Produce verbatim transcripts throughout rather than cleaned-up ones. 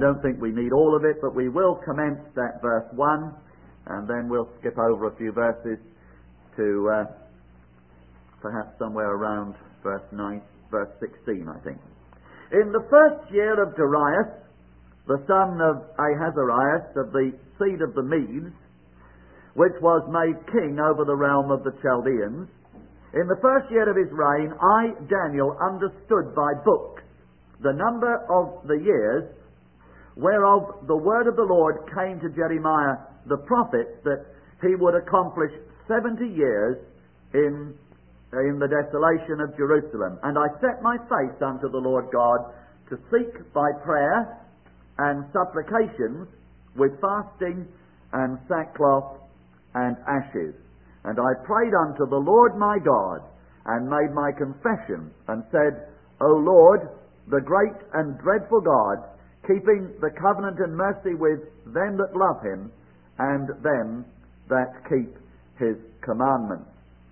don't think we need all of it, but we will commence at verse one, and then we'll skip over a few verses to uh, perhaps somewhere around verse nine, verse sixteen, I think. In the first year of Darius, the son of Ahasuerus of the seed of the Medes, which was made king over the realm of the Chaldeans, in the first year of his reign, I, Daniel, understood by books the number of the years whereof the word of the Lord came to Jeremiah the prophet, that he would accomplish seventy years in, in the desolation of Jerusalem. And I set my face unto the Lord God to seek by prayer and supplications with fasting and sackcloth and ashes. And I prayed unto the Lord my God, and made my confession, and said, O Lord, the great and dreadful God, keeping the covenant and mercy with them that love him, and them that keep his commandments.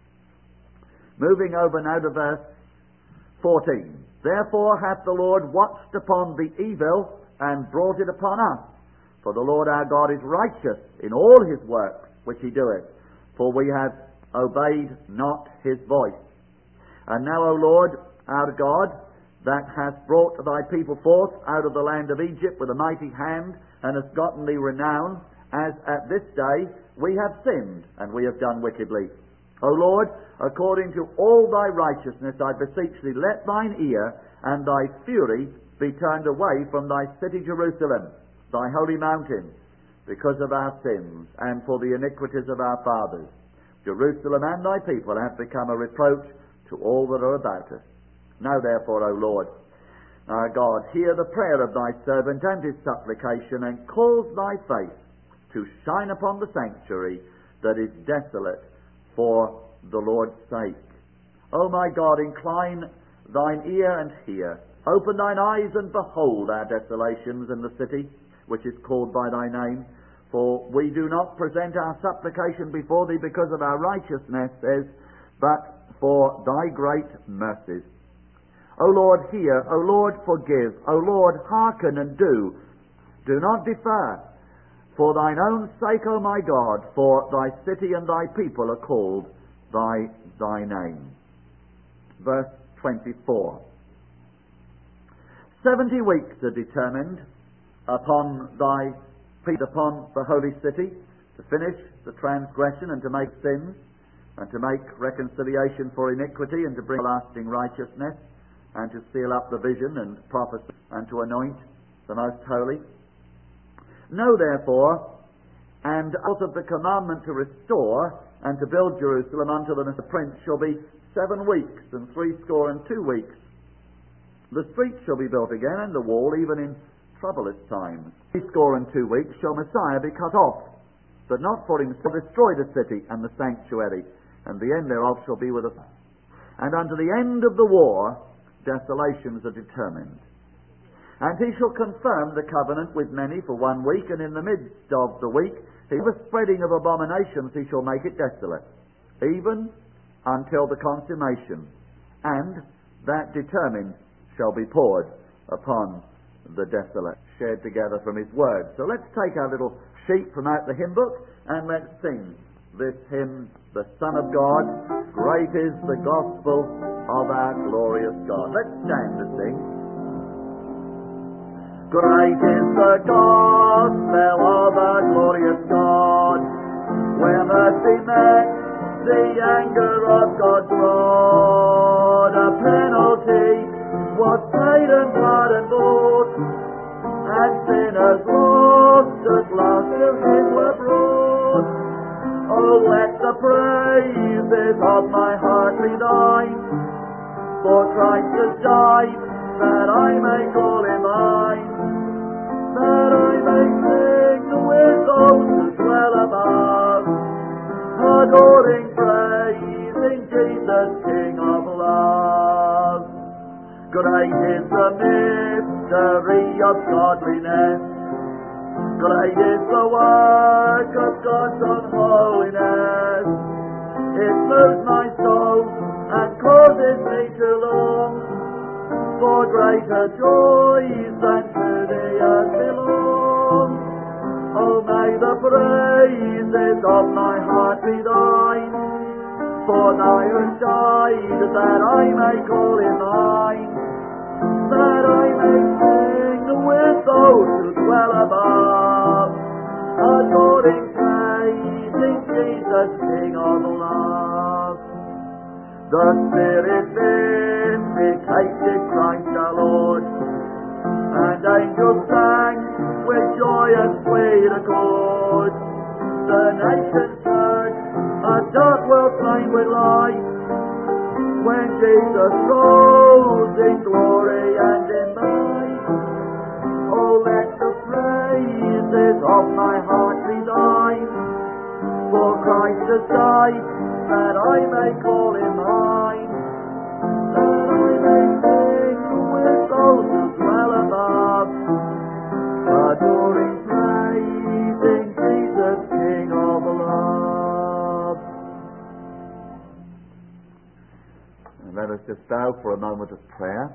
Moving over now to verse fourteen. Therefore hath the Lord watched upon the evil, and brought it upon us. For the Lord our God is righteous in all his works which he doeth, for we have obeyed not his voice. And now, O Lord, our God, that hast brought thy people forth out of the land of Egypt with a mighty hand, and hast gotten thee renown, as at this day we have sinned, and we have done wickedly. O Lord, according to all thy righteousness, I beseech thee, let thine ear and thy fury be turned away from thy city Jerusalem, thy holy mountain, because of our sins, and for the iniquities of our fathers. Jerusalem and thy people have become a reproach to all that are about us. Now therefore, O Lord, our God, hear the prayer of thy servant and his supplication, and cause thy face to shine upon the sanctuary that is desolate for the Lord's sake. O my God, incline thine ear and hear. Open thine eyes and behold our desolations in the city which is called by thy name. For we do not present our supplication before thee because of our righteousness, but for thy great mercies. O Lord, hear. O Lord, forgive. O Lord, hearken and do. Do not defer. For thine own sake, O my God, for thy city and thy people are called by thy name. Verse twenty-four. Seventy weeks are determined upon thy feet, upon the holy city, to finish the transgression and to make sins, and to make reconciliation for iniquity, and to bring lasting righteousness, and to seal up the vision and prophecy, and to anoint the most holy. Know therefore, and out of the commandment to restore and to build Jerusalem unto the prince shall be seven weeks and threescore and two weeks. The streets shall be built again, and the wall, even in troublous times. Threescore and two weeks shall Messiah be cut off, but not for himself destroy the city and the sanctuary, and the end thereof shall be with us. And unto the end of the war desolations are determined. And he shall confirm the covenant with many for one week, and in the midst of the week, the spreading of abominations he shall make it desolate, even until the consummation, and that determined shall be poured upon the desolate, shared together from his word. So let's take our little sheet from out the hymn book, and let's sing this hymn, The Son of God, great is the gospel of our glorious God. Let's stand to sing. Great is the gospel of our glorious God, where mercy met the anger of God's wrath. A penalty was paid and blood and bought, and sinners lost at last to him were brought. Oh, let the praises of my heart be thine, for Christ has died, that I may call him mine, that I may sing with those who dwell above, adoring, praising Jesus, King of love. Great is the mystery of godliness, great is the work of God's own holiness. It moves my soul and causes me to long for greater joys than to the earth belong. of my heart be thine, for thou hast died that I may call him mine, that I may sing with those who dwell above, adoring, praising Jesus, King of love. The Spirit vindicated Christ our Lord, and angels sang with joyous sweet accord. The nations heard, a dark world flamed with light, when Jesus rose in glory and in might. Oh, let the praises of my heart be thine, for Christ has died, that I may call him mine, that I may sing with those who dwell above, adoring, praising Jesus, King of love. And let us just bow for a moment of prayer.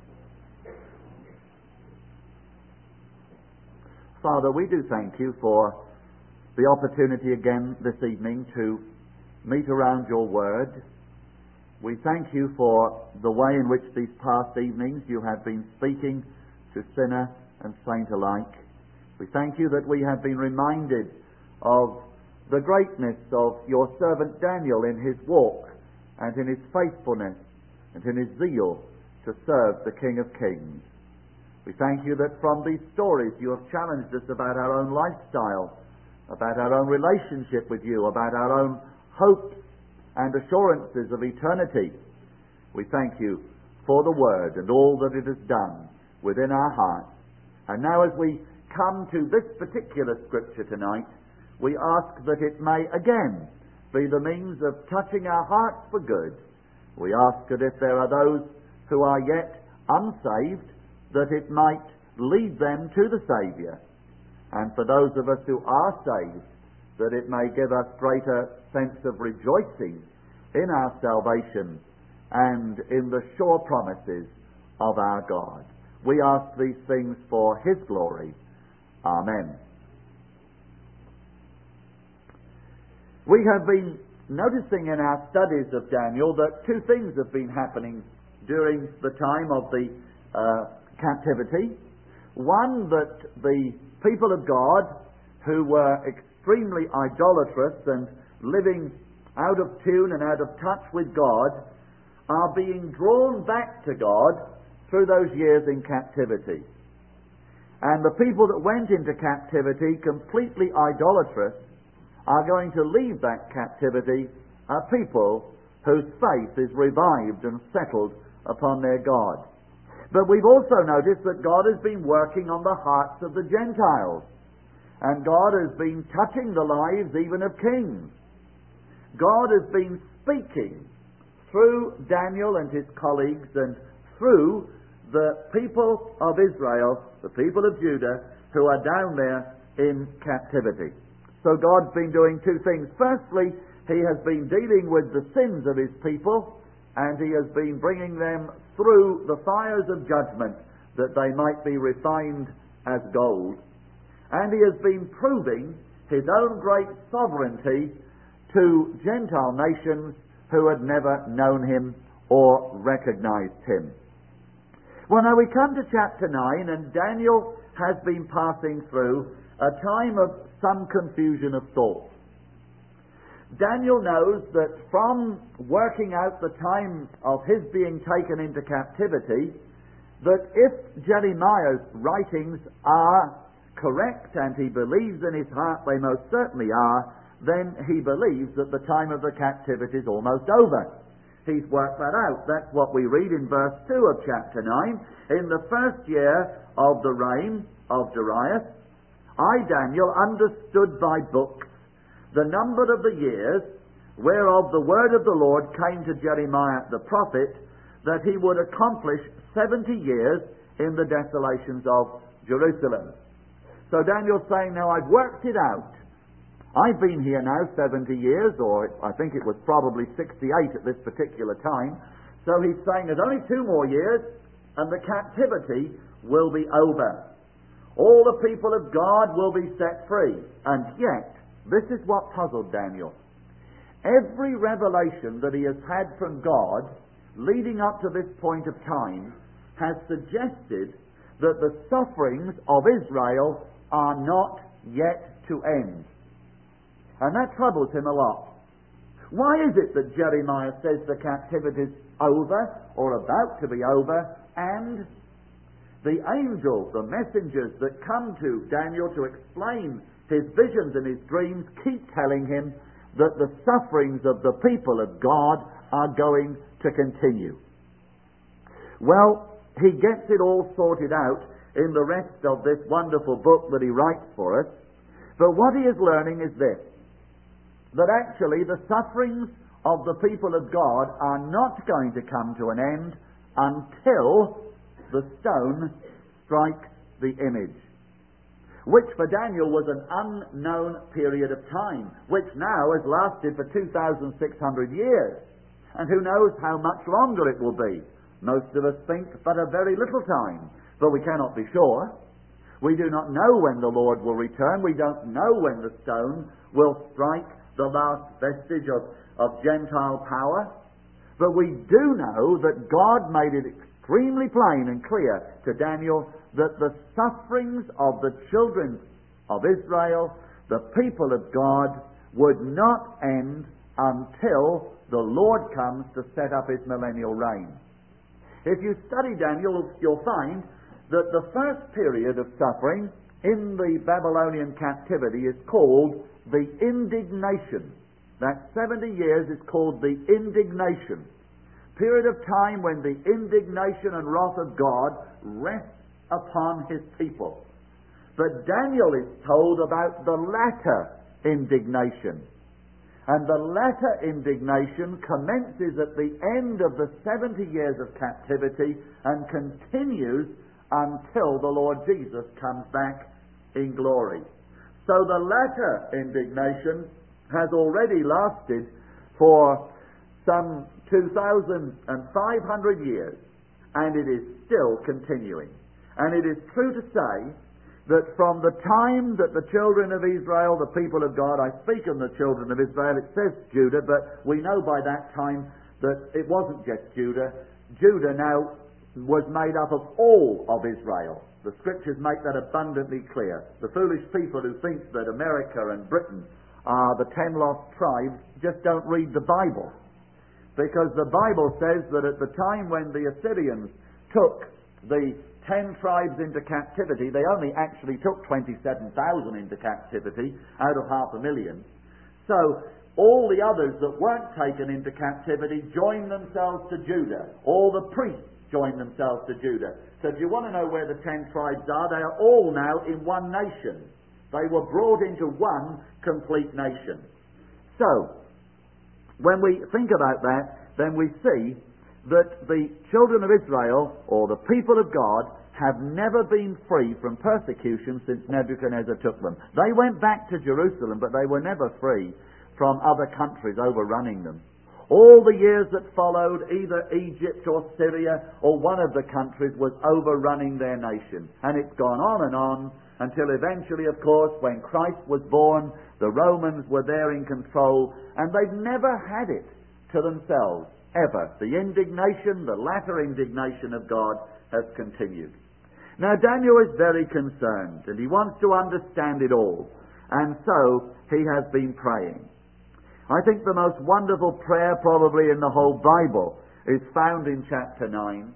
Father, we do thank you for the opportunity again this evening to meet around your word. We thank you for the way in which these past evenings you have been speaking to sinner and saint alike. We thank you that we have been reminded of the greatness of your servant Daniel in his walk and in his faithfulness and in his zeal to serve the King of Kings. We thank you that from these stories you have challenged us about our own lifestyle, about our own relationship with you, about our own hopes and assurances of eternity. We thank you for the word and all that it has done within our hearts. And now as we come to this particular scripture tonight, we ask that it may again be the means of touching our hearts for good. We ask that if there are those who are yet unsaved, that it might lead them to the Saviour. And for those of us who are saved, that it may give us greater sense of rejoicing in our salvation and in the sure promises of our God. We ask these things for his glory. Amen. We have been noticing in our studies of Daniel that two things have been happening during the time of the uh, captivity. One, that the people of God who were extremely idolatrous and living out of tune and out of touch with God are being drawn back to God through those years in captivity. And the people that went into captivity completely idolatrous are going to leave that captivity a people whose faith is revived and settled upon their God. But we've also noticed that God has been working on the hearts of the Gentiles, and God has been touching the lives even of kings. God has been speaking through Daniel and his colleagues and through the people of Israel, the people of Judah, who are down there in captivity. So God's been doing two things. Firstly, he has been dealing with the sins of his people, and he has been bringing them through the fires of judgment that they might be refined as gold. And he has been proving his own great sovereignty to Gentile nations who had never known him or recognized him. Well, now we come to chapter nine, and Daniel has been passing through a time of some confusion of thought. Daniel knows that from working out the time of his being taken into captivity, that if Jeremiah's writings are correct, and he believes in his heart they most certainly are, then he believes that the time of the captivity is almost over. He's worked that out. That's what we read in verse two of chapter nine. In the first year of the reign of Darius, I, Daniel, understood by books the number of the years whereof the word of the Lord came to Jeremiah the prophet, that he would accomplish seventy years in the desolations of Jerusalem. So Daniel's saying, now I've worked it out. I've been here now seventy years, or I think it was probably sixty-eight at this particular time. So he's saying there's only two more years and the captivity will be over. All the people of God will be set free. And yet, This is what puzzled Daniel. Every revelation that he has had from God leading up to this point of time has suggested that the sufferings of Israel are not yet to end. And that troubles him a lot. Why is it that Jeremiah says the captivity is over or about to be over, and the angels, the messengers that come to Daniel to explain his visions and his dreams, keep telling him that the sufferings of the people of God are going to continue? Well, he gets it all sorted out in the rest of this wonderful book that he writes for us. But what he is learning is this, that actually the sufferings of the people of God are not going to come to an end until the stone strikes the image, which for Daniel was an unknown period of time, which now has lasted for two thousand six hundred years. And who knows how much longer it will be. Most of us think but a very little time, but we cannot be sure. We do not know when the Lord will return. We don't know when the stone will strike the last vestige of, of Gentile power. But we do know that God made it extremely plain and clear to Daniel that the sufferings of the children of Israel, the people of God, would not end until the Lord comes to set up his millennial reign. If you study Daniel, you'll find that the first period of suffering in the Babylonian captivity is called the indignation. That seventy years is called the indignation. Period of time when the indignation and wrath of God rests upon his people. But Daniel is told about the latter indignation. And the latter indignation commences at the end of the seventy years of captivity and continues until the Lord Jesus comes back in glory. So the latter indignation has already lasted for some two thousand five hundred years, and it is still continuing. And it is true to say that from the time that the children of Israel, the people of God, I speak of the children of Israel, it says Judah, but we know by that time that it wasn't just Judah. Judah now was made up of all of Israel. The scriptures make that abundantly clear. The foolish people who think that America and Britain are the ten lost tribes just don't read the Bible. Because the Bible says that at the time when the Assyrians took the ten tribes into captivity, they only actually took twenty-seven thousand into captivity out of half a million. So all the others that weren't taken into captivity joined themselves to Judah. All the priests joined themselves to Judah. So if you want to know where the ten tribes are, they are all now in one nation. They were brought into one complete nation. So, when we think about that, then we see that the children of Israel, or the people of God, have never been free from persecution since Nebuchadnezzar took them. They went back to Jerusalem, but they were never free from other countries overrunning them. All the years that followed, either Egypt or Syria or one of the countries was overrunning their nation. And it's gone on and on until eventually, of course, when Christ was born, the Romans were there in control, and they've never had it to themselves, ever. The indignation, the latter indignation of God has continued. Now Daniel is very concerned, and he wants to understand it all, and so he has been praying. I think the most wonderful prayer probably in the whole Bible is found in chapter nine.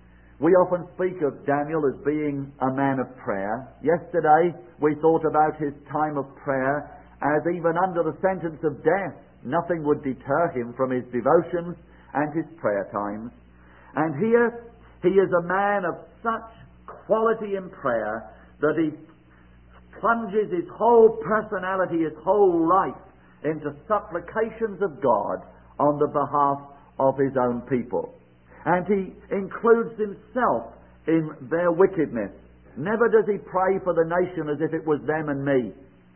We often speak of Daniel as being a man of prayer. Yesterday we thought about his time of prayer as even under the sentence of death, nothing would deter him from his devotions and his prayer times. And here he is a man of such quality in prayer that he plunges his whole personality, his whole life into supplications of God on the behalf of his own people. And he includes himself in their wickedness. Never does he pray for the nation as if it was them and me.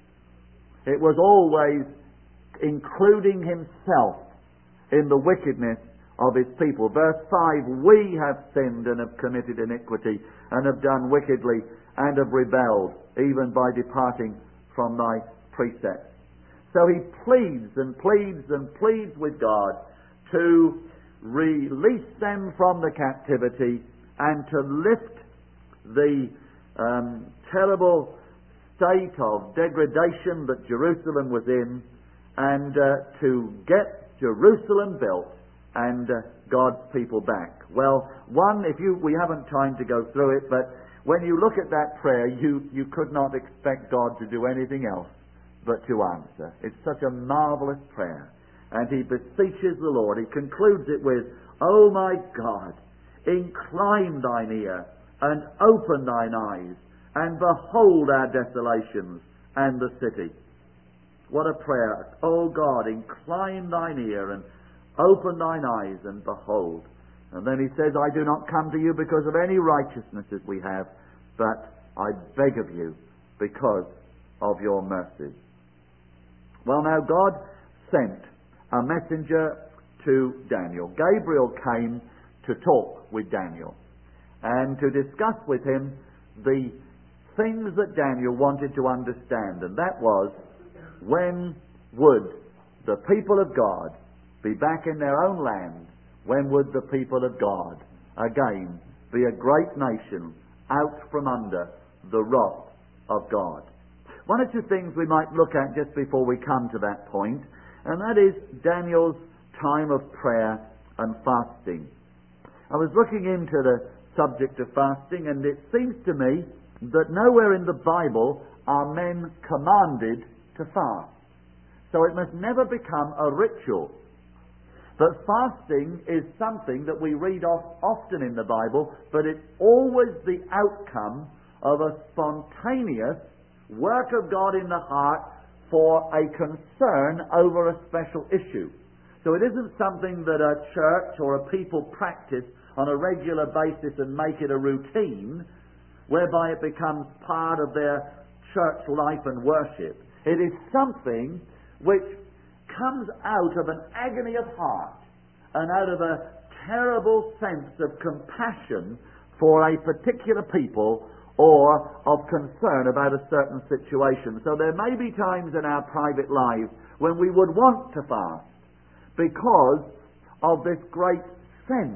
It was always including himself in the wickedness of his people. Verse five, we have sinned and have committed iniquity and have done wickedly and have rebelled, even by departing from thy precepts. So he pleads and pleads and pleads with God to release them from the captivity and to lift the um, terrible state of degradation that Jerusalem was in, and uh, to get Jerusalem built and uh, God's people back. Well, one, if you we haven't time to go through it, but when you look at that prayer, you, you could not expect God to do anything else but to answer. It's such a marvelous prayer. And he beseeches the Lord. He concludes it with, O my God, incline thine ear and open thine eyes and behold our desolations and the city. What a prayer. O God, incline thine ear and open thine eyes and behold. And then he says, I do not come to you because of any righteousnesses we have, but I beg of you because of your mercy. Well, now God sent a messenger to Daniel. Gabriel came to talk with Daniel and to discuss with him the things that Daniel wanted to understand, and that was, when would the people of God be back in their own land? When would the people of God again be a great nation out from under the wrath of God? One or two things we might look at just before we come to that point, and that is Daniel's time of prayer and fasting. I was looking into the subject of fasting, and it seems to me that nowhere in the Bible are men commanded to fast. So it must never become a ritual. But fasting is something that we read of often in the Bible, but it's always the outcome of a spontaneous work of God in the heart for a concern over a special issue. So it isn't something that a church or a people practice on a regular basis and make it a routine, whereby it becomes part of their church life and worship. It is something which comes out of an agony of heart and out of a terrible sense of compassion for a particular people or of concern about a certain situation. So there may be times in our private lives when we would want to fast because of this great sense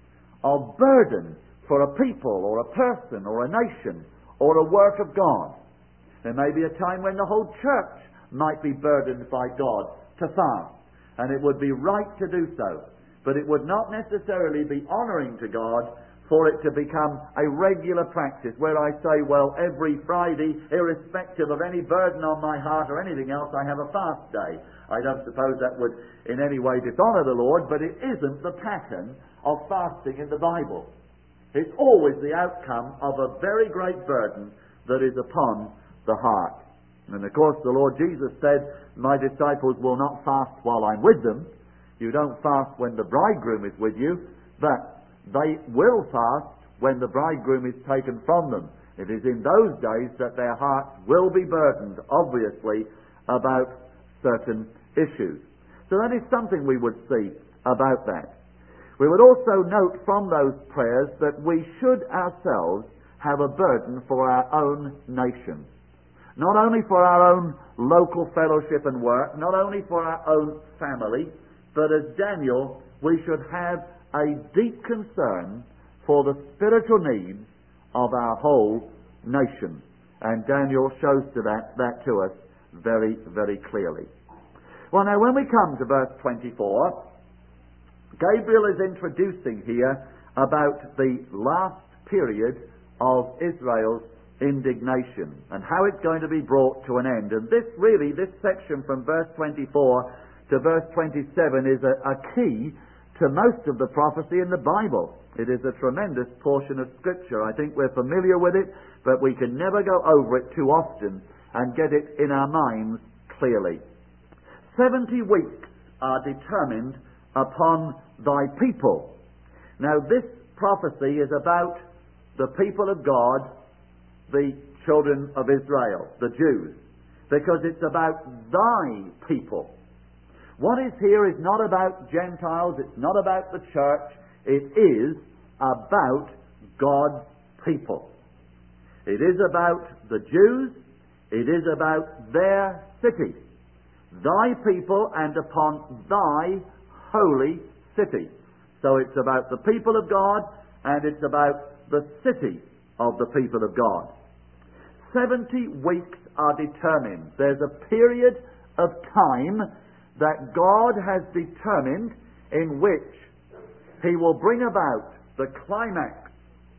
of burden for a people or a person or a nation or a work of God. There may be a time when the whole church might be burdened by God to fast, and it would be right to do so, but it would not necessarily be honouring to God for it to become a regular practice where I say, well, every Friday, irrespective of any burden on my heart or anything else, I have a fast day. I don't suppose that would in any way dishonour the Lord, but it isn't the pattern of fasting in the Bible. It's always the outcome of a very great burden that is upon the heart. And of course the Lord Jesus said, my disciples will not fast while I'm with them. You don't fast when the bridegroom is with you, but they will fast when the bridegroom is taken from them. It is in those days that their hearts will be burdened, obviously, about certain issues. So that is something we would see about that. We would also note from those prayers that we should ourselves have a burden for our own nation. Not only for our own local fellowship and work, not only for our own family, but as Daniel, we should have a deep concern for the spiritual needs of our whole nation. And Daniel shows to that, that to us very, very clearly. Well, now when we come to verse twenty-four, Gabriel is introducing here about the last period of Israel's indignation and how it's going to be brought to an end. And this really, this section from verse twenty-four to verse twenty-seven is a, a key to most of the prophecy in the Bible. It is a tremendous portion of Scripture. I think we're familiar with it, but we can never go over it too often and get it in our minds clearly. Seventy weeks are determined upon thy people. Now this prophecy is about the people of God, the children of Israel, the Jews, because it's about thy people. What is here is not about Gentiles, it's not about the church, it is about God's people. It is about the Jews, it is about their cities. thy people and upon thy holy city. So it's about the people of God, and it's about the city of the people of God. Seventy weeks are determined. There's a period of time that God has determined in which He will bring about the climax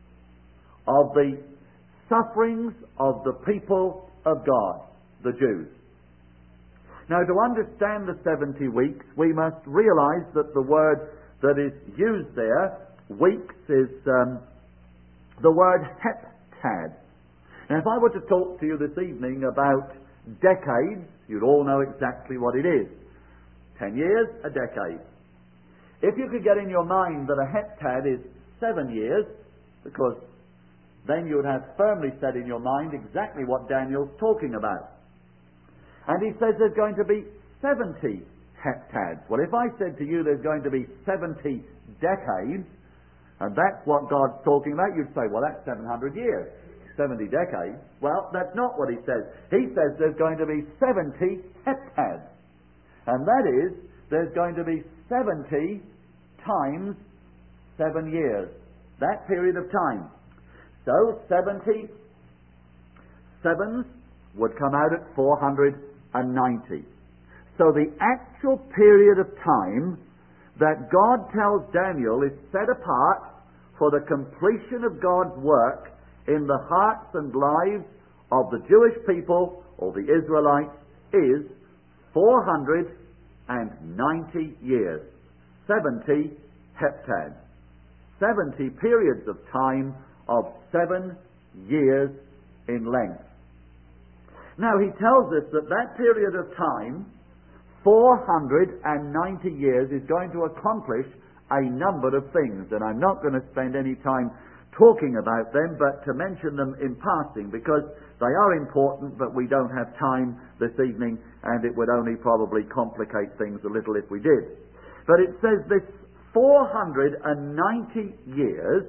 of the sufferings of the people of God, the Jews. Now, to understand the seventy weeks, we must realize that the word that is used there, weeks, is um, the word heptad. Now, if I were to talk to you this evening about decades, you'd all know exactly what it is. Ten years, a decade. If you could get in your mind that a heptad is seven years, because then you would have firmly set in your mind exactly what Daniel's talking about. And he says there's going to be seventy heptads. Well, if I said to you there's going to be seventy decades, and that's what God's talking about, you'd say, well, that's seven hundred years. seventy decades. Well, that's not what he says. He says there's going to be seventy heptads. And that is, there's going to be seventy times seven years. That period of time. So, seventy sevens would come out at four hundred ninety. So the actual period of time that God tells Daniel is set apart for the completion of God's work in the hearts and lives of the Jewish people, or the Israelites, is four hundred ninety years. seventy heptads. seventy periods of time of seven years in length. Now, he tells us that that period of time, four hundred ninety years, is going to accomplish a number of things. And I'm not going to spend any time talking about them, but to mention them in passing, because they are important, but we don't have time this evening, and it would only probably complicate things a little if we did. But it says this four hundred ninety years,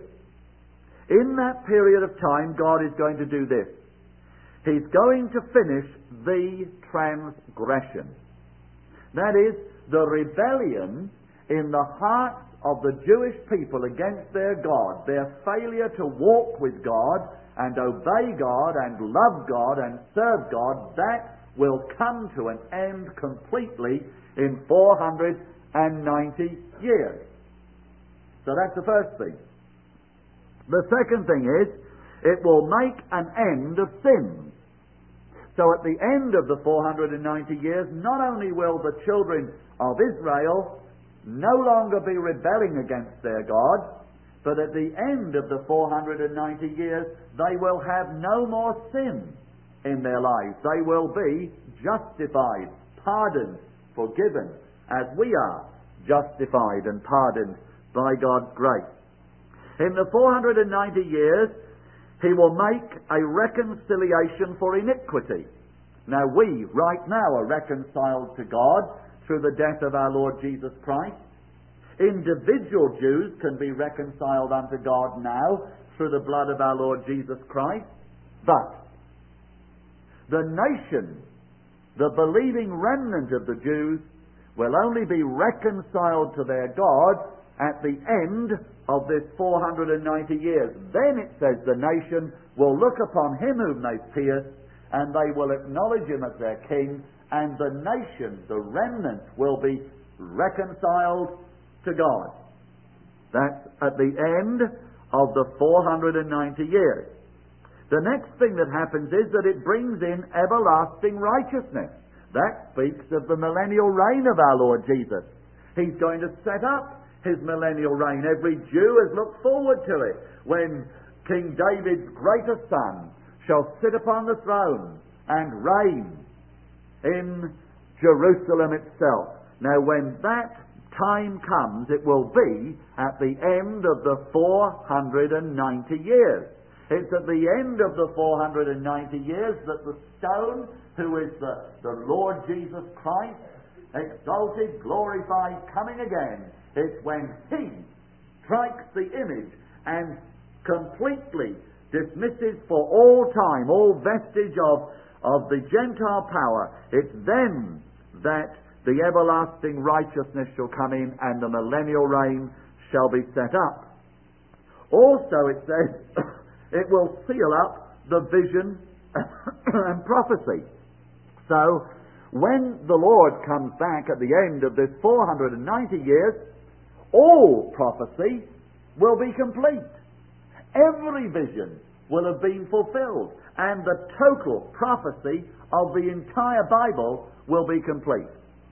in that period of time, God is going to do this. He's going to finish the transgression. That is, the rebellion in the hearts of the Jewish people against their God, their failure to walk with God and obey God and love God and serve God, that will come to an end completely in four hundred ninety years. So that's the first thing. The second thing is, it will make an end of sins. So at the end of the four hundred ninety years, not only will the children of Israel no longer be rebelling against their God, but at the end of the four hundred ninety years, they will have no more sin in their lives. They will be justified, pardoned, forgiven, as we are justified and pardoned by God's grace. In the four hundred ninety years, He will make a reconciliation for iniquity. Now we, right now, are reconciled to God through the death of our Lord Jesus Christ. Individual Jews can be reconciled unto God now through the blood of our Lord Jesus Christ. But the nation, the believing remnant of the Jews, will only be reconciled to their God at the end of this four hundred ninety years. Then it says the nation will look upon Him whom they pierced, and they will acknowledge Him as their King, and the nation, the remnant, will be reconciled to God. That's at the end of the four hundred ninety years. The next thing that happens is that it brings in everlasting righteousness. That speaks of the millennial reign of our Lord Jesus. He's going to set up His millennial reign. Every Jew has looked forward to it, when King David's greatest son shall sit upon the throne and reign in Jerusalem itself. Now, when that time comes, it will be at the end of the four hundred ninety years. It's at the end of the four hundred ninety years that the stone, who is the, the Lord Jesus Christ, exalted, glorified, coming again, it's when He strikes the image and completely dismisses for all time all vestige of, of the Gentile power. It's then that the everlasting righteousness shall come in and the millennial reign shall be set up. Also it says it will seal up the vision and prophecy. So when the Lord comes back at the end of this four hundred ninety years, all prophecy will be complete. Every vision will have been fulfilled, and the total prophecy of the entire Bible will be complete.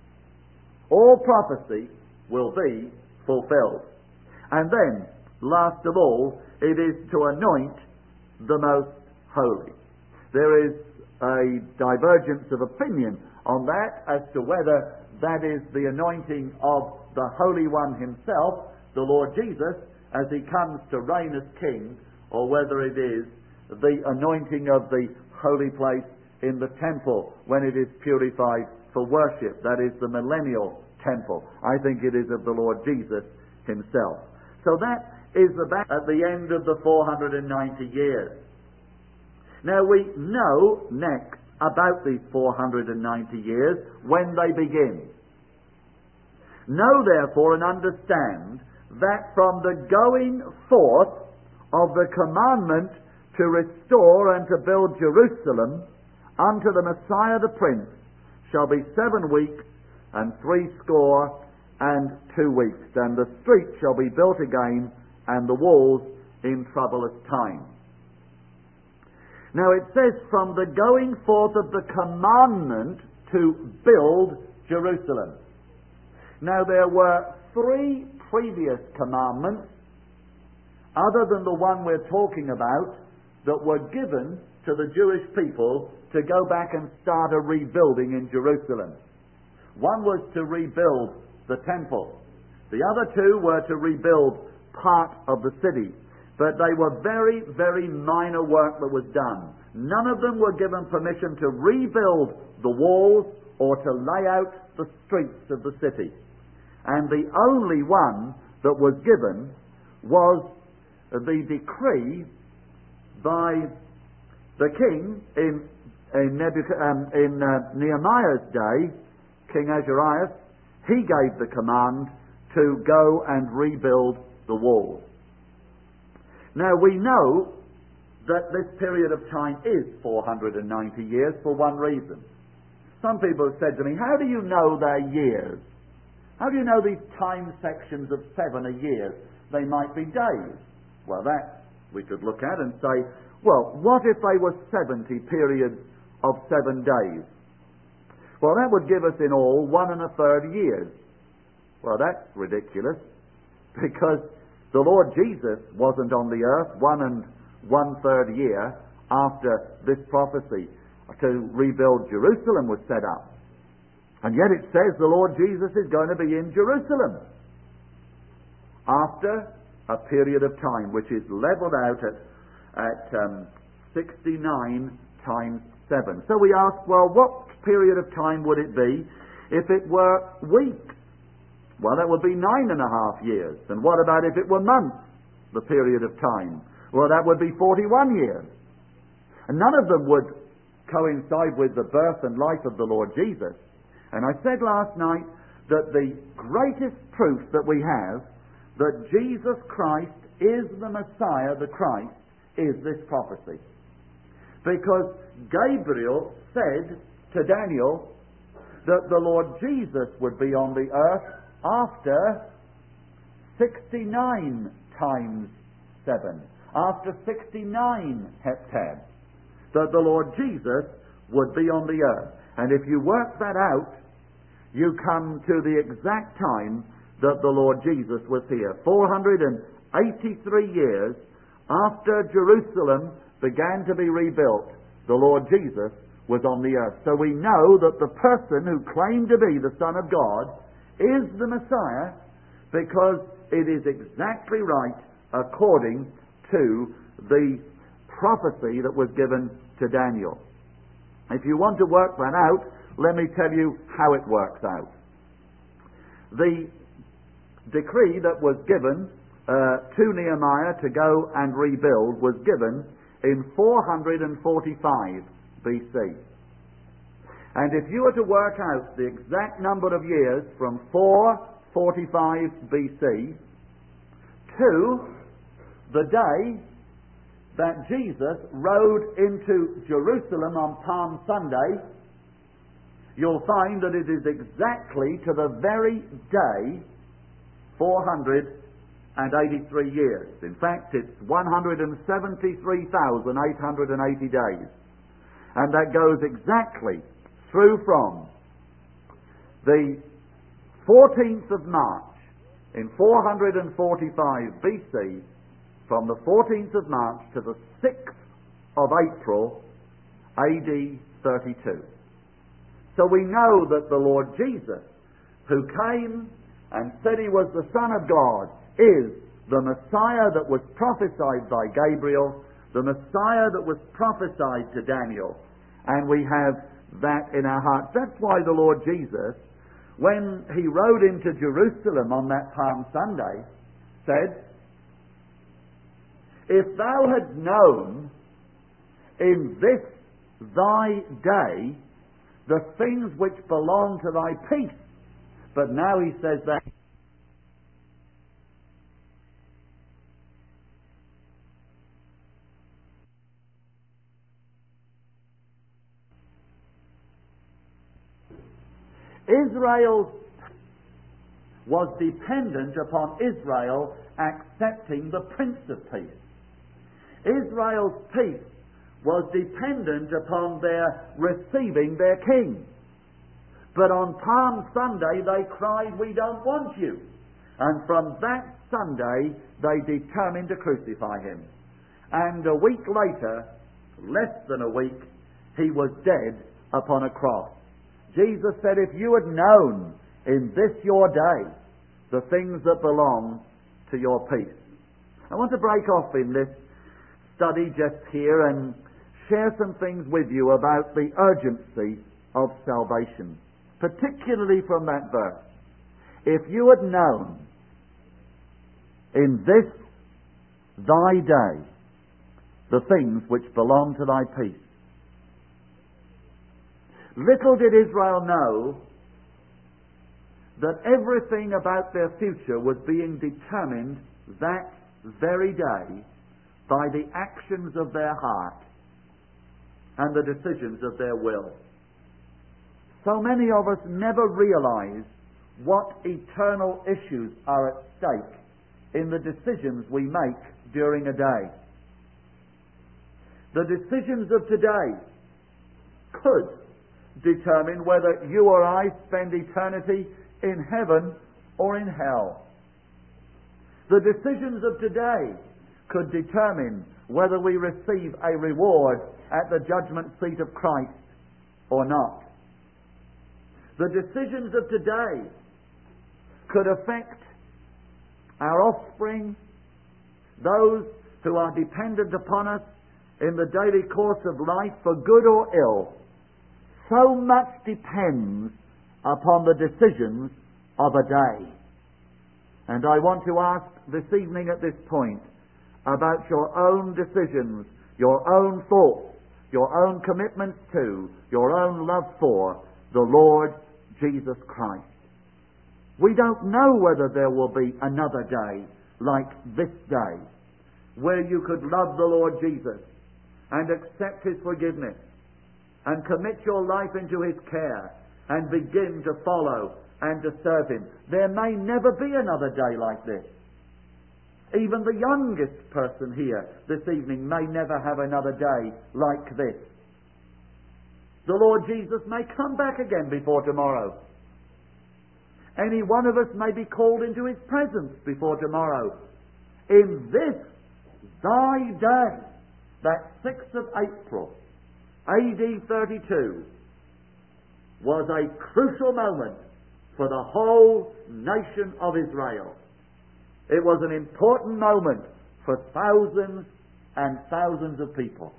All prophecy will be fulfilled. And then, last of all, it is to anoint the most holy. There is a divergence of opinion on that as to whether that is the anointing of the Holy One himself, the Lord Jesus, as he comes to reign as King, or whether it is the anointing of the holy place in the temple when it is purified for worship. That is the millennial temple. I think it is of the Lord Jesus himself. So that is about at the end of the four hundred ninety years. Now we know next about these four hundred ninety years when they begin. Know therefore and understand that from the going forth of the commandment to restore and to build Jerusalem unto the Messiah the Prince shall be seven weeks and three score and two weeks, and the street shall be built again, and the walls in troublous time. Now it says from the going forth of the commandment to build Jerusalem. Now there were three previous commandments, other than the one we're talking about, that were given to the Jewish people to go back and start a rebuilding in Jerusalem. One was to rebuild the temple. The other two were to rebuild part of the city. But they were very, very minor work that was done. None of them were given permission to rebuild the walls or to lay out the streets of the city. And the only one that was given was the decree by the king in in, Nebuch- um, in uh, Nehemiah's day, King Ahasuerus. He gave the command to go and rebuild the walls. Now we know that this period of time is four hundred ninety years for one reason. Some people have said to me, how do you know they're years? How do you know these time sections of seven are years? They might be days. Well, that we could look at and say, well, what if they were seventy periods of seven days? Well, that would give us in all one and a third years. Well, that's ridiculous, because the Lord Jesus wasn't on the earth one and one third year after this prophecy to rebuild Jerusalem was set up. And yet it says the Lord Jesus is going to be in Jerusalem after a period of time which is leveled out at, at um, sixty-nine times seven. So we ask, well, what period of time would it be if it were weeks? Well, that would be nine and a half years. And what about if it were months, the period of time? Well, that would be forty-one years. And none of them would coincide with the birth and life of the Lord Jesus. And I said last night that the greatest proof that we have that Jesus Christ is the Messiah, the Christ, is this prophecy. Because Gabriel said to Daniel that the Lord Jesus would be on the earth after sixty-nine times seven, after sixty-nine heptads, that the Lord Jesus would be on the earth. And if you work that out, you come to the exact time that the Lord Jesus was here. four hundred eighty-three years after Jerusalem began to be rebuilt, the Lord Jesus was on the earth. So we know that the person who claimed to be the Son of God is the Messiah, because it is exactly right according to the prophecy that was given to Daniel. If you want to work that out, let me tell you how it works out. The decree that was given uh, to Nehemiah to go and rebuild was given in four hundred forty-five B C. And if you were to work out the exact number of years from four forty-five B C to the day that Jesus rode into Jerusalem on Palm Sunday, you'll find that it is exactly to the very day four hundred eighty-three years. In fact, it's one hundred seventy-three thousand eight hundred eighty days. And that goes exactly through from the fourteenth of March in four hundred forty-five B C, from the fourteenth of March to the sixth of April A D thirty-two. So we know that the Lord Jesus, who came and said he was the Son of God, is the Messiah that was prophesied by Gabriel, the Messiah that was prophesied to Daniel, and we have that in our hearts. That's why the Lord Jesus, when he rode into Jerusalem on that Palm Sunday, said, "If thou hadst known in this thy day the things which belong to thy peace." But now he says that Israel was dependent upon Israel accepting the Prince of Peace. Israel's peace was dependent upon their receiving their king. But on Palm Sunday they cried, "We don't want you." And from that Sunday they determined to crucify him. And a week later, less than a week, he was dead upon a cross. Jesus said, "If you had known in this your day the things that belong to your peace." I want to break off in this study just here and share some things with you about the urgency of salvation, particularly from that verse. If you had known in this thy day the things which belong to thy peace. Little did Israel know that everything about their future was being determined that very day by the actions of their heart and the decisions of their will. So many of us never realize what eternal issues are at stake in the decisions we make during a day. The decisions of today could determine whether you or I spend eternity in heaven or in hell. The decisions of today could determine whether we receive a reward at the judgment seat of Christ or not. The decisions of today could affect our offspring, those who are dependent upon us in the daily course of life for good or ill. So much depends upon the decisions of a day. And I want to ask this evening at this point about your own decisions, your own thoughts, your own commitments to, your own love for the Lord Jesus Christ. We don't know whether there will be another day like this day where you could love the Lord Jesus and accept his forgiveness and commit your life into his care and begin to follow and to serve him. There may never be another day like this. Even the youngest person here this evening may never have another day like this. The Lord Jesus may come back again before tomorrow. Any one of us may be called into his presence before tomorrow. In this thy day, that sixth of April, A D thirty-two, was a crucial moment for the whole nation of Israel. It was an important moment for thousands and thousands of people.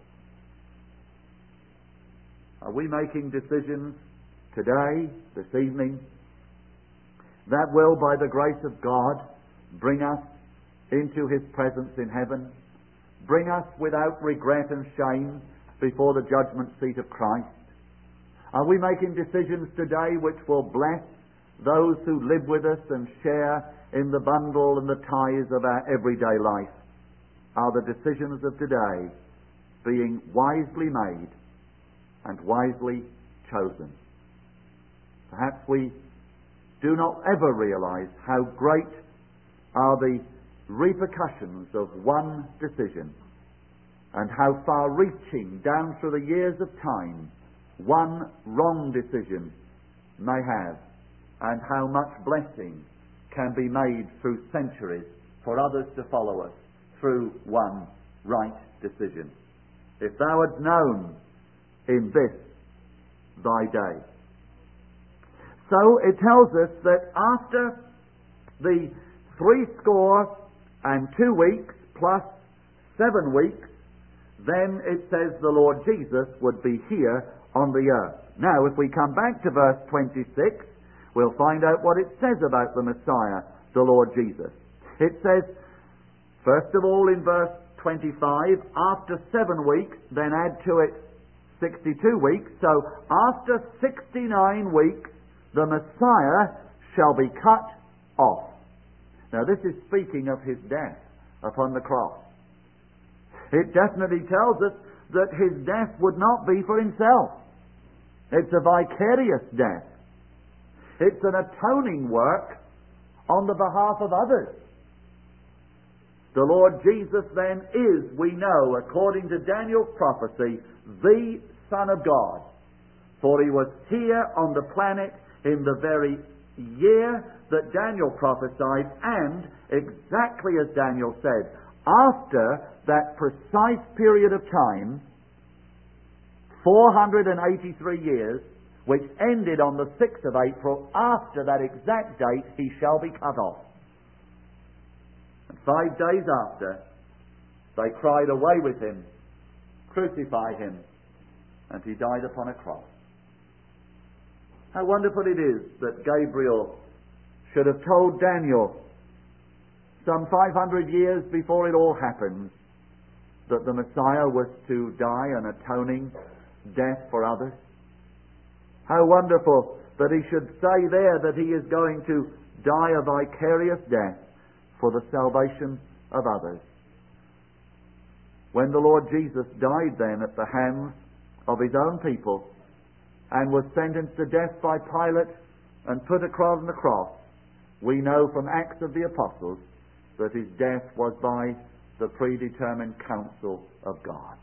Are we making decisions today, this evening, that will, by the grace of God, bring us into his presence in heaven, bring us without regret and shame before the judgment seat of Christ? Are we making decisions today which will bless those who live with us and share in the bundle and the ties of our everyday life? Are the decisions of today being wisely made and wisely chosen? Perhaps we do not ever realize how great are the repercussions of one decision, and how far-reaching down through the years of time one wrong decision may have, and how much blessing can be made through centuries for others to follow us through one right decision. If thou hadst known in this thy day. So it tells us that after the three score and two weeks plus seven weeks, then it says the Lord Jesus would be here on the earth. Now, if we come back to verse twenty-six, we'll find out what it says about the Messiah, the Lord Jesus. It says, first of all in verse twenty-five, after seven weeks, then add to it sixty-two weeks. So after sixty-nine weeks, the Messiah shall be cut off. Now this is speaking of his death upon the cross. It definitely tells us that his death would not be for himself. It's a vicarious death. It's an atoning work on the behalf of others. The Lord Jesus then is, we know, according to Daniel's prophecy, the Son of God. For he was here on the planet in the very year that Daniel prophesied, and exactly as Daniel said, after that precise period of time, four hundred eighty-three years, which ended on the sixth of April, after that exact date he shall be cut off. And five days after, they cried, away with him, crucify him, and he died upon a cross. How wonderful it is that Gabriel should have told Daniel some five hundred years before it all happened that the Messiah was to die an atoning death for others. How wonderful that he should say there that he is going to die a vicarious death for the salvation of others. When the Lord Jesus died then at the hands of his own people and was sentenced to death by Pilate and put across the cross, we know from Acts of the Apostles that his death was by the predetermined counsel of God.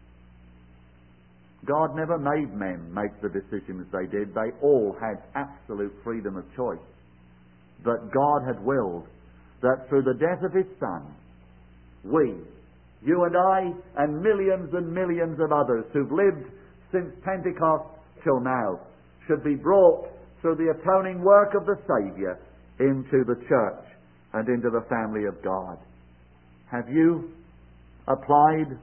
God never made men make the decisions they did. They all had absolute freedom of choice. But God had willed that through the death of his Son, we, you and I, and millions and millions of others who've lived since Pentecost till now, should be brought through the atoning work of the Saviour into the church and into the family of God. Have you applied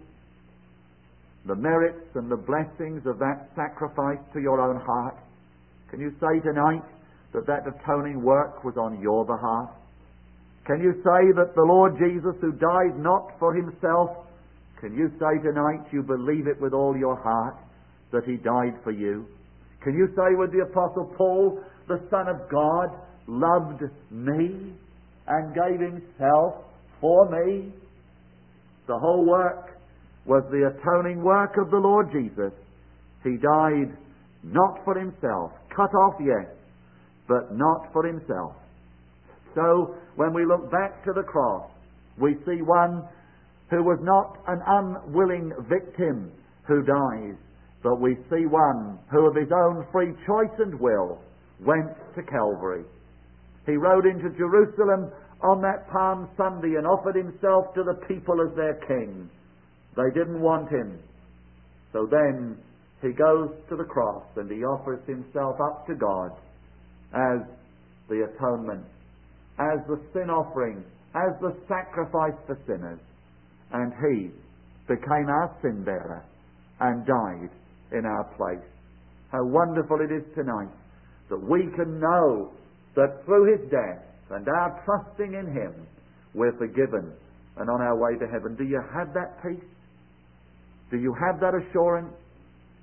the merits and the blessings of that sacrifice to your own heart? Can you say tonight that that atoning work was on your behalf? Can you say that the Lord Jesus, who died not for himself, can you say tonight you believe it with all your heart that he died for you? Can you say with the Apostle Paul, the Son of God loved me and gave himself for me? The whole work was the atoning work of the Lord Jesus. He died not for himself, cut off, yes, but not for himself. So when we look back to the cross, we see one who was not an unwilling victim who dies, but we see one who of his own free choice and will went to Calvary. He rode into Jerusalem on that Palm Sunday and offered himself to the people as their king. They didn't want him. So then he goes to the cross and he offers himself up to God as the atonement, as the sin offering, as the sacrifice for sinners. And he became our sin bearer and died in our place. How wonderful it is tonight that we can know that through his death and our trusting in him, we're forgiven and on our way to heaven. Do you have that peace? Do you have that assurance?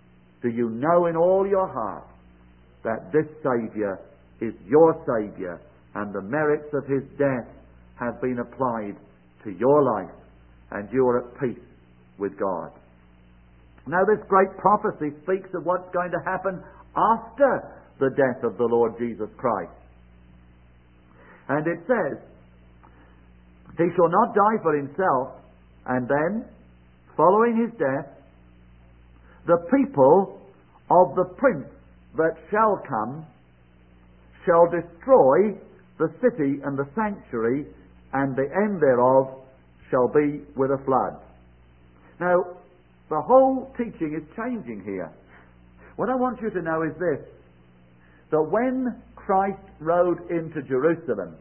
do you know in all your heart that this Saviour is your Saviour, and the merits of his death have been applied to your life, and you are at peace with God? Now, this great prophecy speaks of what's going to happen after the death of the Lord Jesus Christ. And it says, he shall not die for himself, and then, following his death, the people of the prince that shall come shall destroy the city and the sanctuary, and the end thereof shall be with a flood. Now, the whole teaching is changing here. What I want you to know is this, that when Christ rode into Jerusalem,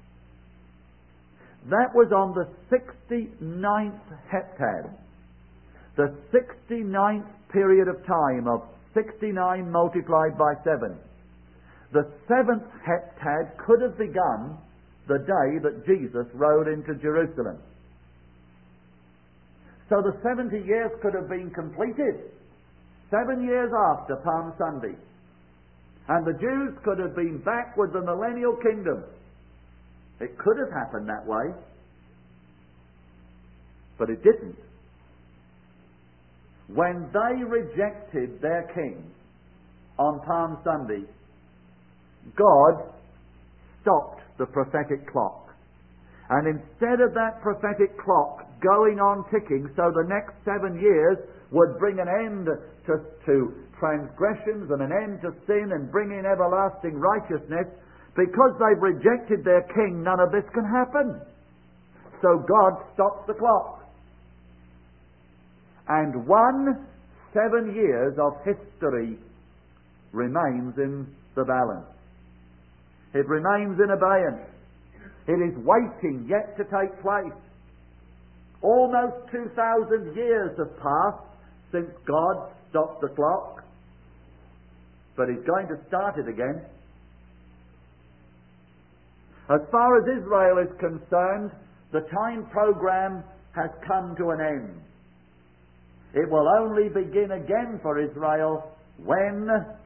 that was on the sixty-ninth heptad, the sixty-ninth period of time of sixty-nine multiplied by seven. The seventh heptad could have begun the day that Jesus rode into Jerusalem. So the seventy years could have been completed seven years after Palm Sunday. And the Jews could have been back with the millennial kingdom. It could have happened that way. But it didn't. When they rejected their king on Palm Sunday, God stopped the prophetic clock. And instead of that prophetic clock going on ticking, so the next seven years would bring an end to, to transgressions and an end to sin and bring in everlasting righteousness, because they've rejected their king, none of this can happen. So God stops the clock. And one seven years of history remains in the balance. It remains in abeyance. It is waiting yet to take place. Almost two thousand years have passed since God stopped the clock, but he's going to start it again. As far as Israel is concerned, the time program has come to an end. It will only begin again for Israel when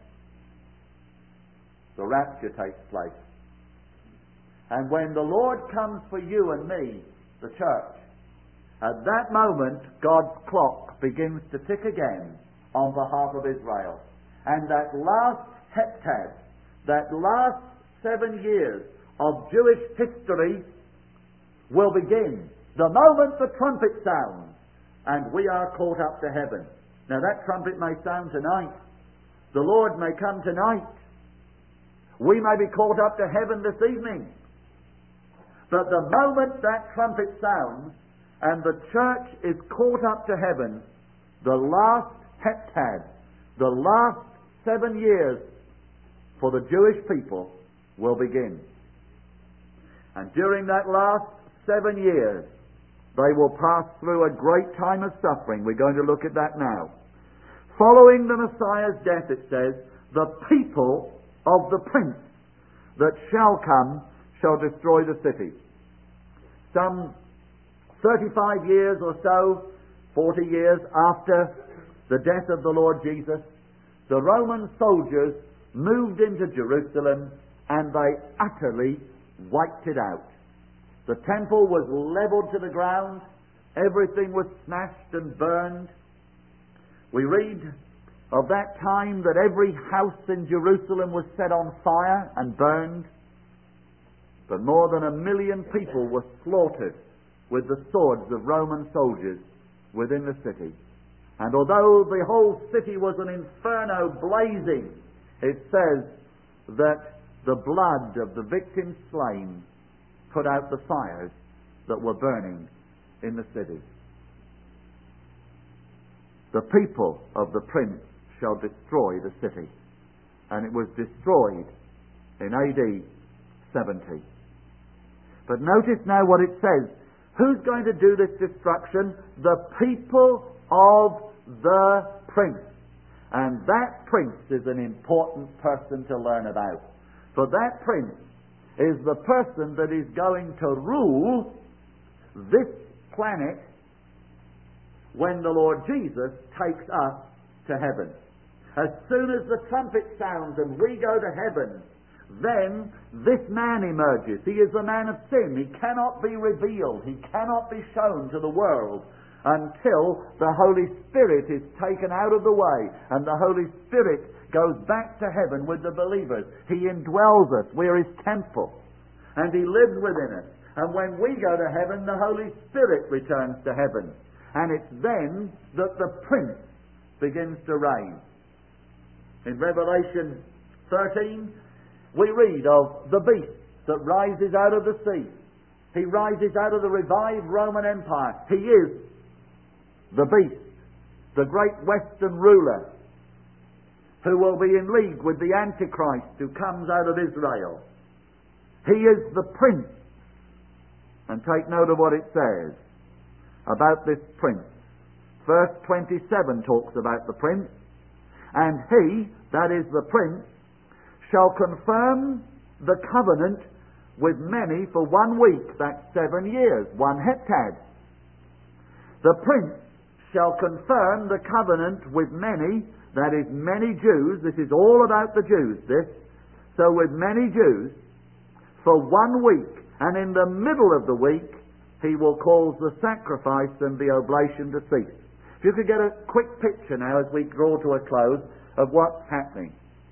the rapture takes place. And when the Lord comes for you and me, the church, at that moment God's clock begins to tick again on behalf of Israel. And that last heptad, that last seven years of Jewish history will begin the moment the trumpet sounds and we are caught up to heaven. Now that trumpet may sound tonight. The Lord may come tonight. We may be caught up to heaven this evening. But the moment that trumpet sounds and the church is caught up to heaven, the last heptad, the last seven years for the Jewish people will begin. And during that last seven years, they will pass through a great time of suffering. We're going to look at that now. Following the Messiah's death, it says, the people of the prince that shall come shall destroy the city. Some thirty-five years or so, forty years after the death of the Lord Jesus, the Roman soldiers moved into Jerusalem and they utterly wiped it out. The temple was leveled to the ground. Everything was smashed and burned. We read of that time that every house in Jerusalem was set on fire and burned. But more than a million people were slaughtered with the swords of Roman soldiers within the city. And although the whole city was an inferno blazing, it says that the blood of the victims slain put out the fires that were burning in the city. The people of the prince shall destroy the city. And it was destroyed in A D seventy. But notice now what it says. Who's going to do this destruction? The people of the prince. And that prince is an important person to learn about. For that prince is the person that is going to rule this planet when the Lord Jesus takes us to heaven. As soon as the trumpet sounds and we go to heaven, then this man emerges. He is the man of sin. He cannot be revealed. He cannot be shown to the world until the Holy Spirit is taken out of the way and the Holy Spirit goes back to heaven with the believers. He indwells us. We're His temple. And He lives within us. And when we go to heaven, the Holy Spirit returns to heaven. And it's then that the Prince begins to reign. In Revelation thirteen, we read of the beast that rises out of the sea. He rises out of the revived Roman Empire. He is the beast, the great Western ruler, who will be in league with the Antichrist who comes out of Israel. He is the Prince. And take note of what it says about this Prince. Verse twenty-seven talks about the Prince. And he, that is the Prince, shall confirm the covenant with many for one week. That's seven years, one heptad. The Prince shall confirm the covenant with many, that is many Jews. This is all about the Jews, this. So with many Jews, for one week. And in the middle of the week, he will cause the sacrifice and the oblation to cease. If you could get a quick picture now as we draw to a close of what's happening.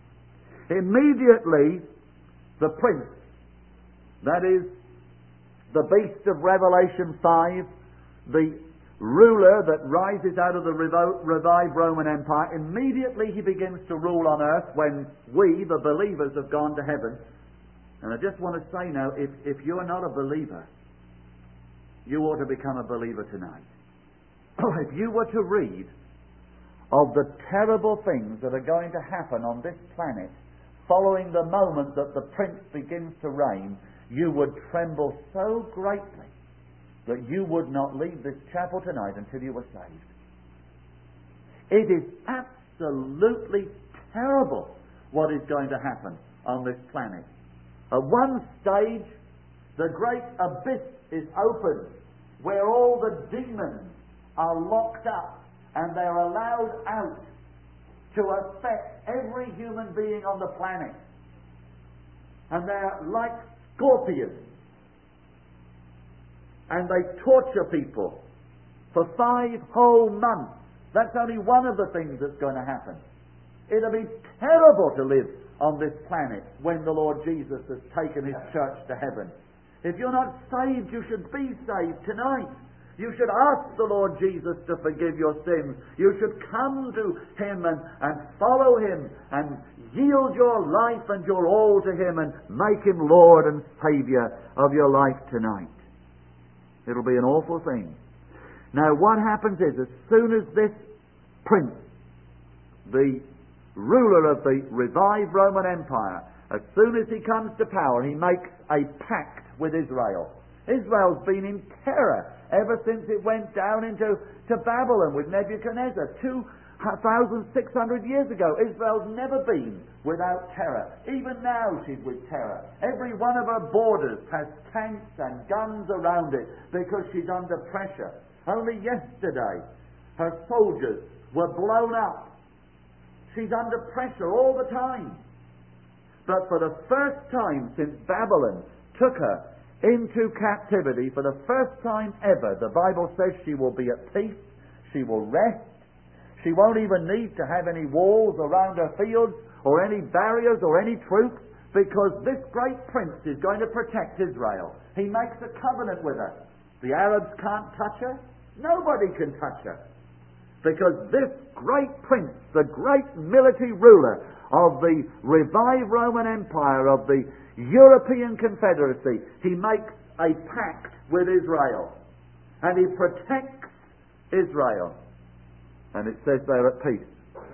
Immediately, the Prince, that is the beast of Revelation five, the ruler that rises out of the revo- revived Roman Empire, immediately he begins to rule on earth when we, the believers, have gone to heaven. And I just want to say now, if, if you're not a believer, you ought to become a believer tonight. Oh, if you were to read of the terrible things that are going to happen on this planet following the moment that the Prince begins to reign, you would tremble so greatly that you would not leave this chapel tonight until you were saved. It is absolutely terrible what is going to happen on this planet. At one stage, the great abyss is opened, where all the demons are locked up and they're allowed out to affect every human being on the planet. And they're like scorpions. And they torture people for five whole months. That's only one of the things that's going to happen. It'll be terrible to live on this planet when the Lord Jesus has taken His church to heaven. If you're not saved, you should be saved tonight. You should ask the Lord Jesus to forgive your sins. You should come to Him and, and follow Him and yield your life and your all to Him and make Him Lord and Saviour of your life tonight. It'll be an awful thing. Now what happens is, as soon as this Prince, the ruler of the revived Roman Empire, as soon as he comes to power, he makes a pact with Israel. Israel's been in terror ever since it went down into to Babylon with Nebuchadnezzar. two thousand six hundred years ago, Israel's never been without terror. Even now she's with terror. Every one of her borders has tanks and guns around it because she's under pressure. Only yesterday, her soldiers were blown up. She's under pressure all the time. But for the first time since Babylon took her into captivity, for the first time ever, the Bible says she will be at peace, she will rest, she won't even need to have any walls around her fields or any barriers or any troops, because this great Prince is going to protect Israel. He makes a covenant with her. The Arabs can't touch her, nobody can touch her. Because this great Prince, the great military ruler of the revived Roman Empire, of the European Confederacy, he makes a pact with Israel. And he protects Israel. And it says they're at peace.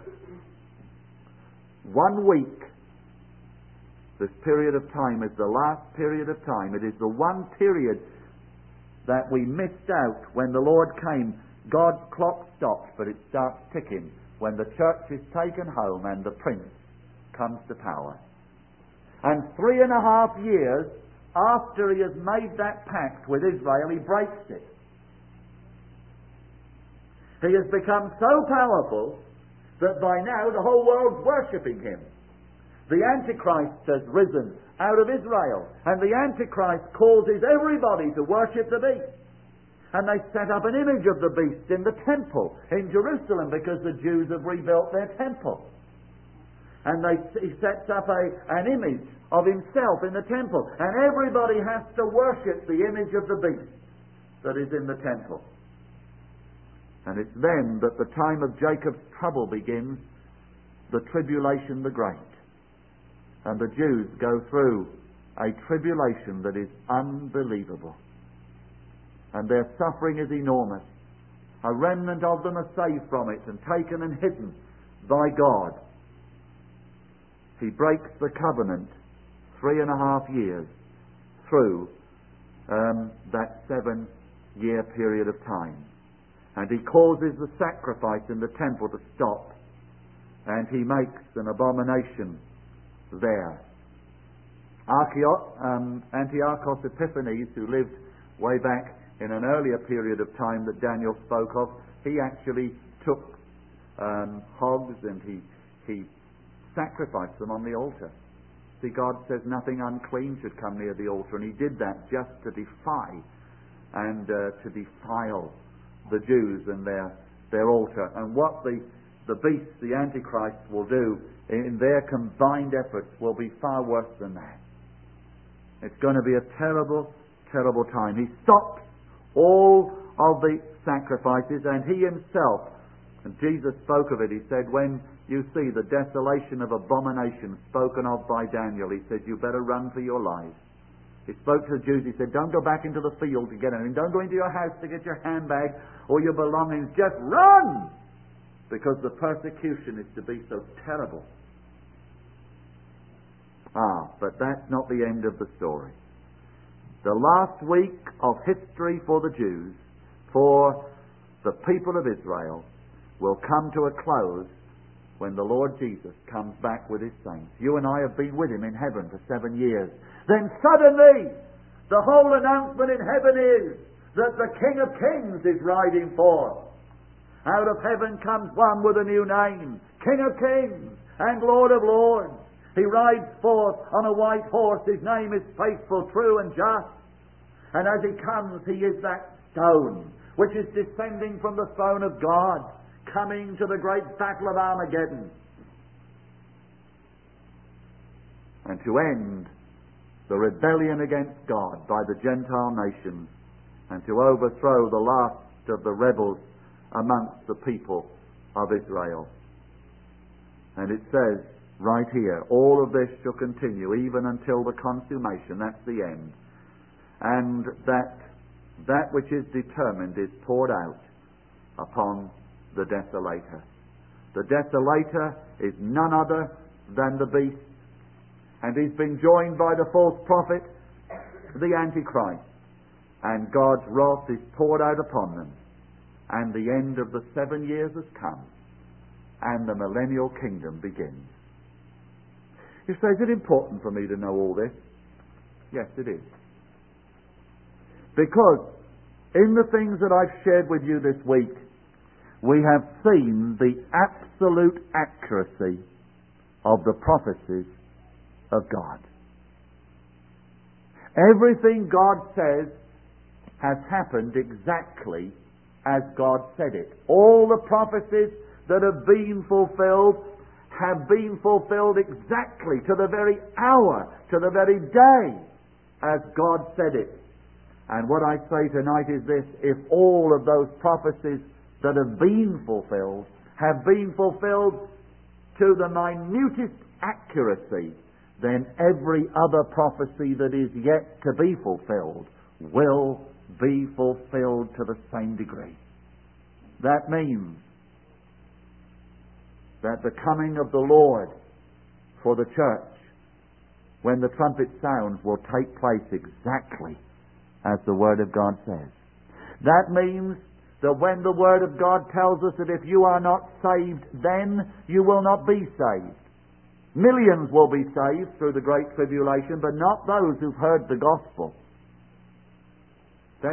One week, this period of time is the last period of time. It is the one period that we missed out when the Lord came. God's clock stops, but it starts ticking when the church is taken home and the Prince comes to power. And three and a half years after he has made that pact with Israel, he breaks it. He has become so powerful that by now the whole world's worshipping him. The Antichrist has risen out of Israel, and the Antichrist causes everybody to worship the beast. And they set up an image of the beast in the temple in Jerusalem because the Jews have rebuilt their temple. And they, he sets up a, an image of himself in the temple. And everybody has to worship the image of the beast that is in the temple. And it's then that the time of Jacob's trouble begins, the tribulation the great. And the Jews go through a tribulation that is unbelievable. And their suffering is enormous. A remnant of them are saved from it and taken and hidden by God. He breaks the covenant three and a half years through um, that seven-year period of time. And he causes the sacrifice in the temple to stop. And he makes an abomination there. Archeo- um, Antiochus Epiphanes, who lived way back in an earlier period of time that Daniel spoke of, he actually took um, hogs and he, he sacrificed them on the altar. See, God says nothing unclean should come near the altar, and he did that just to defy and uh, to defile the Jews and their their altar. And what the the beast, the Antichrist, will do in their combined efforts will be far worse than that. It's going to be a terrible, terrible time. He stops all of the sacrifices, and he himself, and Jesus spoke of it, he said, when you see the desolation of abomination spoken of by Daniel, he said, you better run for your lives. He spoke to the Jews, he said, don't go back into the field to get anything, don't go into your house to get your handbag or your belongings, just run! Because the persecution is to be so terrible. Ah, but that's not the end of the story. The last week of history for the Jews, for the people of Israel, will come to a close when the Lord Jesus comes back with his saints. You and I have been with him in heaven for seven years. Then suddenly, the whole announcement in heaven is that the King of Kings is riding forth. Out of heaven comes one with a new name, King of Kings and Lord of Lords. He rides forth on a white horse. His name is Faithful, True and Just. And as he comes, he is that stone which is descending from the throne of God, coming to the great battle of Armageddon. And to end the rebellion against God by the Gentile nations, and to overthrow the last of the rebels amongst the people of Israel. And it says right here, all of this shall continue even until the consummation, that's the end. And that that which is determined is poured out upon the desolator. The desolator is none other than the beast, and he's been joined by the false prophet, the Antichrist, and God's wrath is poured out upon them, and the end of the seven years has come, and the millennial kingdom begins. You say, is it important for me to know all this? Yes, it is. Because in the things that I've shared with you this week, we have seen the absolute accuracy of the prophecies of God. Everything God says has happened exactly as God said it. All the prophecies that have been fulfilled have been fulfilled exactly to the very hour, to the very day, as God said it. And what I say tonight is this: if all of those prophecies that have been fulfilled have been fulfilled to the minutest accuracy, then every other prophecy that is yet to be fulfilled will be fulfilled to the same degree. That means that the coming of the Lord for the church, when the trumpet sounds, will take place exactly as the Word of God says. That means that when the Word of God tells us that if you are not saved, then you will not be saved. Millions will be saved through the Great Tribulation, but not those who've heard the gospel.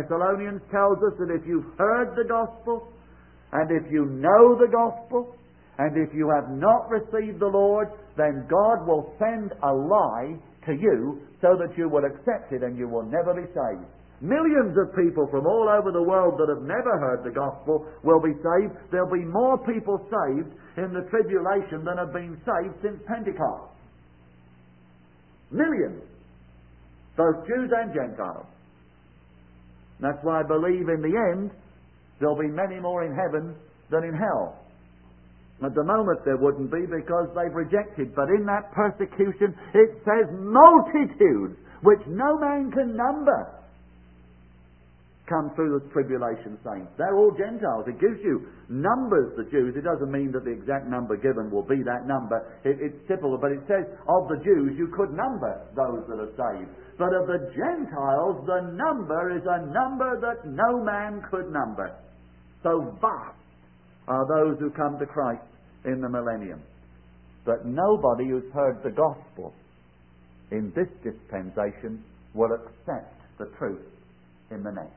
Thessalonians tells us that if you've heard the gospel, and if you know the gospel, And if you have not received the Lord, then God will send a lie to you so that you will accept it and you will never be saved. Millions of people from all over the world that have never heard the gospel will be saved. There'll be more people saved in the tribulation than have been saved since Pentecost. Millions. Both Jews and Gentiles. That's why I believe in the end there'll be many more in heaven than in hell. At the moment there wouldn't be because they've rejected. But in that persecution it says multitudes which no man can number come through the tribulation saints. They're all Gentiles. It gives you numbers, the Jews. It doesn't mean that the exact number given will be that number. It, it's typical, but it says of the Jews you could number those that are saved. But of the Gentiles the number is a number that no man could number. So vast are those who come to Christ in the millennium. But nobody who's heard the gospel in this dispensation will accept the truth in the next.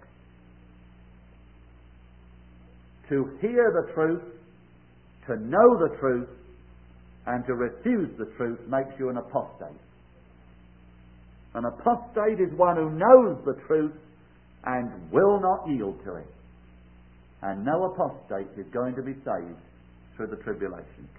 To hear the truth, to know the truth, and to refuse the truth makes you an apostate. An apostate is one who knows the truth and will not yield to it. And no apostate is going to be saved through the tribulation.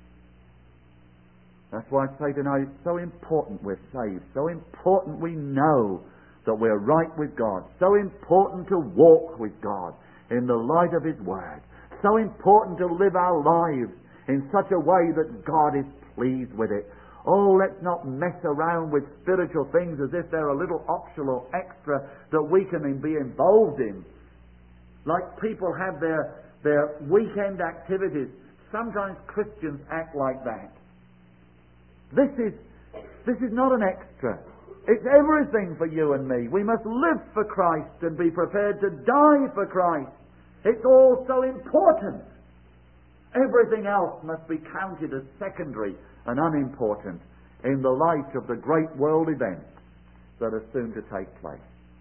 That's why I say tonight it's so important we're saved, so important we know that we're right with God, so important to walk with God in the light of His Word, so important to live our lives in such a way that God is pleased with it. Oh, let's not mess around with spiritual things as if they're a little optional extra that we can be involved in. Like people have their, their weekend activities. Sometimes Christians act like that. This is, this is not an extra. It's everything for you and me. We must live for Christ and be prepared to die for Christ. It's all so important. Everything else must be counted as secondary and unimportant in the light of the great world events that are soon to take place.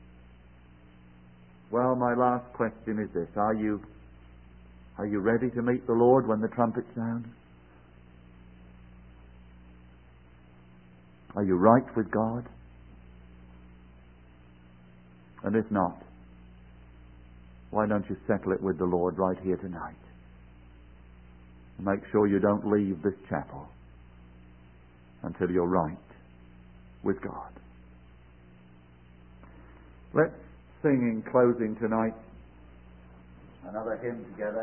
Well, my last question is this. Are you, are you ready to meet the Lord when the trumpet sounds? Are you right with God? And if not, why don't you settle it with the Lord right here tonight? And make sure you don't leave this chapel until you're right with God. Let's sing in closing tonight another hymn together.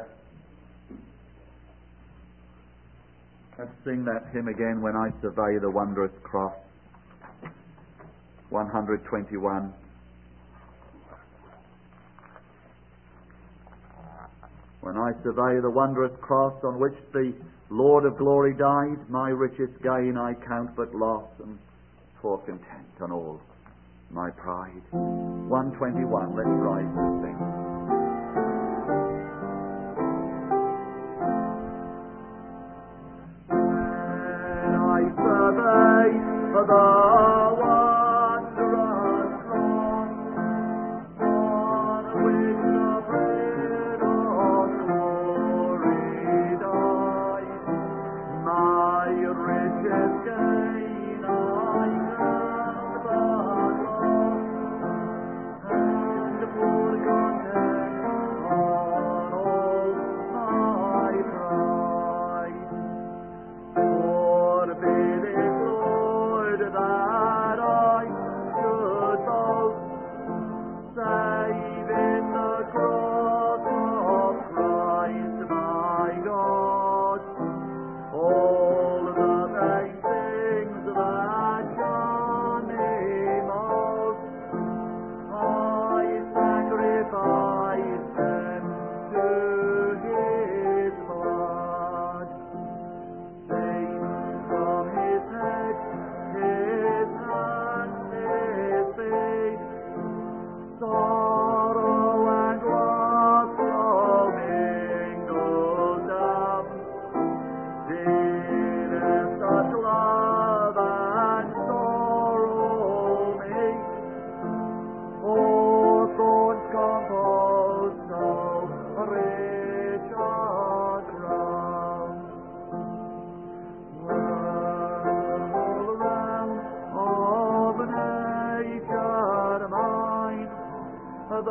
Let's sing that hymn again, When I Survey the Wondrous Cross. one twenty-one. When I survey the wondrous cross on which the Lord of glory died, my richest gain I count but loss, and for content on all my pride. one twenty-one, let's rise and sing. When I survey the that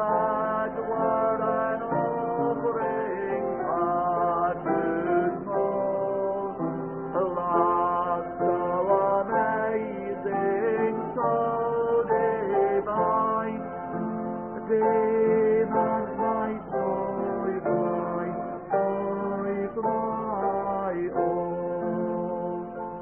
that were an offering far too small. Love so amazing, so divine, dim as my joy, my joy, my own.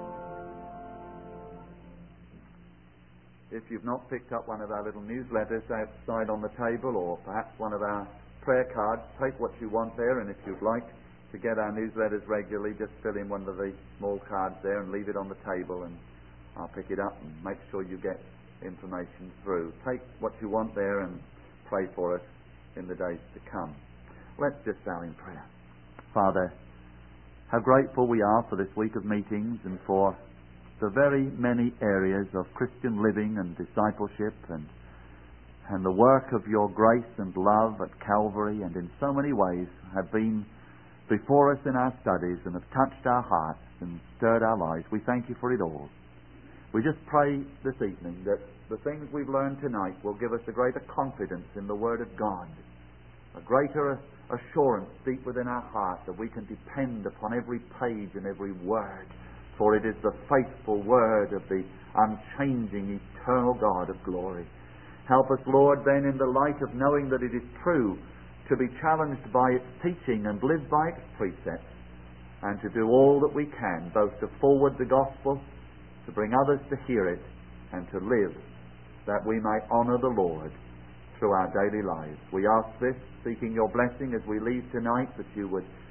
If you've not picked up one of our little newsletters outside on the table, or perhaps one of our prayer cards, take what you want there, and if you'd like to get our newsletters regularly, just fill in one of the small cards there and leave it on the table, and I'll pick it up and make sure you get information through. Take what you want there and pray for us in the days to come. Let's just bow in prayer. Father, how grateful we are for this week of meetings and for the very many areas of Christian living and discipleship and and the work of your grace and love at Calvary, and in so many ways have been before us in our studies and have touched our hearts and stirred our lives. We thank you for it all. We just pray this evening that the things we've learned tonight will give us a greater confidence in the Word of God, a greater assurance deep within our heart that we can depend upon every page and every word, for it is the faithful Word of the unchanging, eternal God of glory. Help us, Lord, then, in the light of knowing that it is true, to be challenged by its teaching and live by its precepts, and to do all that we can, both to forward the gospel, to bring others to hear it, and to live, that we may honour the Lord through our daily lives. We ask this, seeking your blessing as we leave tonight, that you would